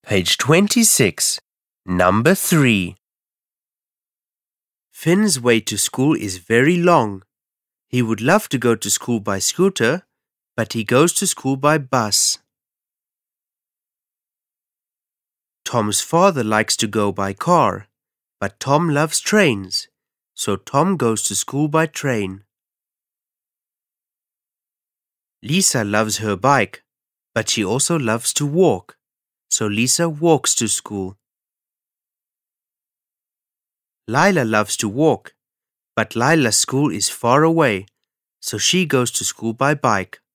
Page 26. Number 3. Finn's way to school is very long. He would love to go to school by scooter, but he goes to school by bus. Tom's father likes to go by car, but Tom loves trains, so Tom goes to school by train. Lisa loves her bike, but she also loves to walk, so Lisa walks to school. Lila loves to walk, but Lila's school is far away, so she goes to school by bike.